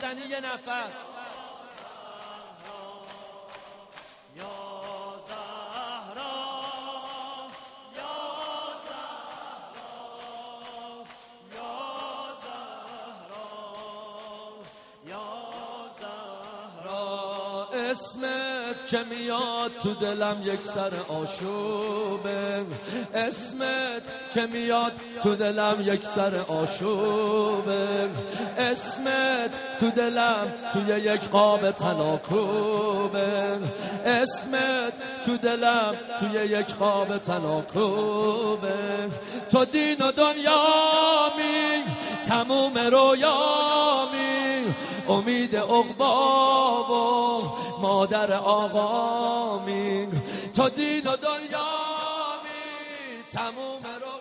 بزنی یه نفس. اسمت که میاد تو دلم یک سر آشوبه، اسمت که میاد تو دلم یک سر آشوبه، اسمت تو دلم توی یک قاب تناکوبه، اسمت تو دلم توی یک قاب تناکوبه. تو دین و دنیامی تموم رویامی، امید عقبا و مادر آقامی. تو دین و دنیامی تموم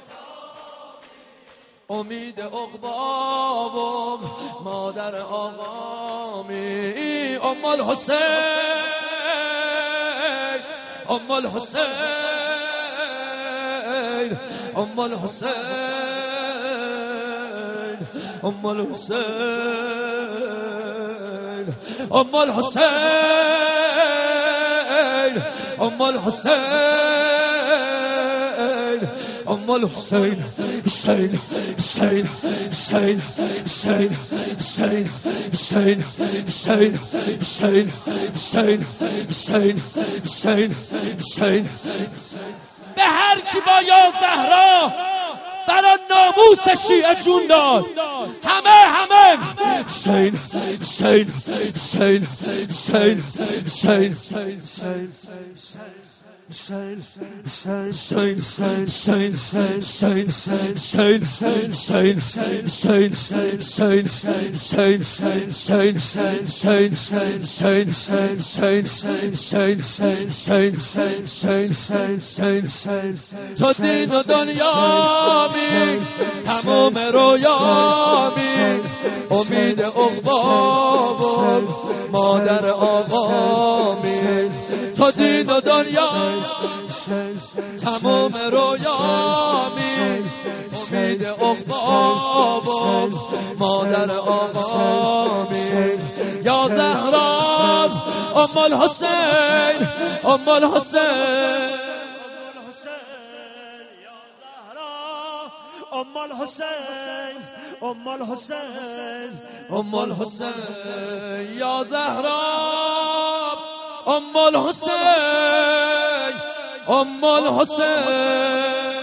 رویامی، امید عقبا و مادر آقامی. ام الحسین ام الحسین ام الحسین ام الحسین ام الحسین ام الحسین ام الحسین. حسین حسین حسین حسین حسین حسین حسین حسین حسین حسین حسین حسین. به هر کی با یا زهرا برای ناموس شیعه جون داد، همه حسین حسین حسین حسین حسین تو دین و دنیامی تمام رویامی، امید عقبا و مادر آقامی. تو دین و دنیامی تمام رویامی، امید عقبا و مادر آقامی. یا زهرا ام الحسین ام الحسین ام الحسین ام الحسین ام الحسین. یا زهرا ام الحسین ام الحسین.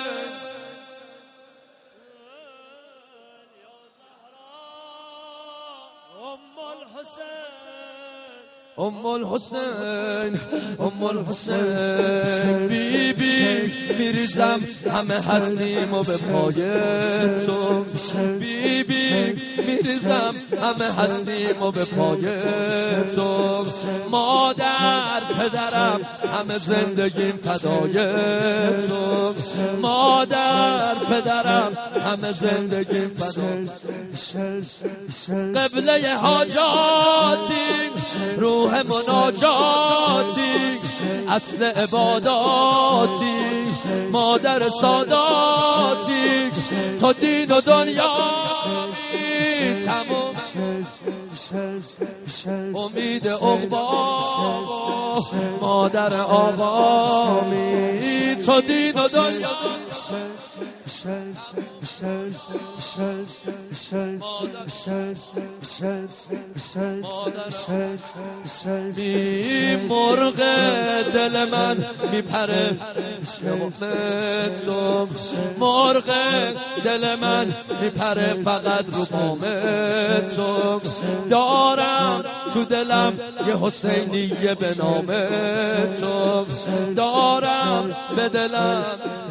ام الحسین ام الحسین. بی بی میریزم همه هستیم و به پای تو، بی بی میریزم همه هستیم و به پای تو. مادر پدرم همه زندگیم فدای تو، مادر پدرم همه زندگیم فدای. قبله حاجاتی روح مناجاتی، اصل عباداتی، مادر ساداتی. تو دین و دنیا تمام، امید عقبا مادر آقامی. تو دین و دنیا بی مرغ دل من میپره تو، مرغ دل من میپره فقط رو بام تو. دارم تو دلم یه حسینیه به نام تو، دارم به دلم،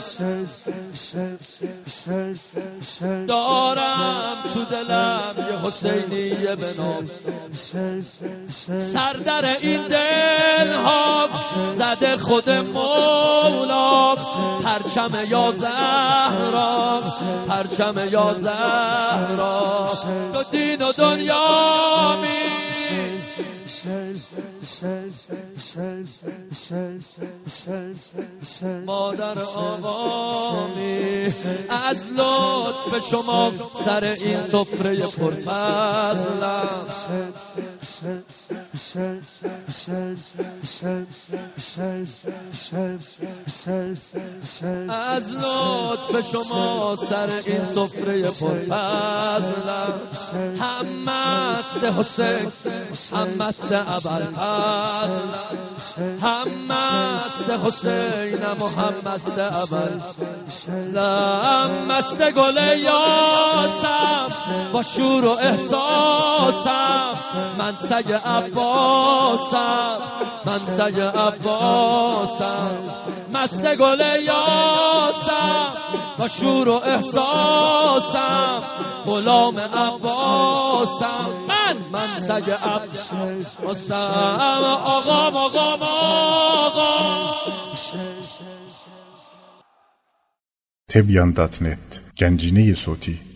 دارم تو دلم یه حسینیه به نام. سردر این دل ها زده خود مولا، پرچم یا زهرا، پرچم یا زهرا. تو دین و دنیا می مادر آقامی از لطف شما سر این سفره پرفضلم، از لطف شما سر این سفره پرفضلم، هم مست حسین هم مست ابوالفضل، هم مست حسینم و هم مست ابوالفضل، مست گل یاسم با شور و احساسم، من سگ عباسم، من سگ عباسم، مست گل یاسم با شور و احساسم، غلام عباسم، من سگ عباسم، آقام Tebyan.net Gənciniyi Soti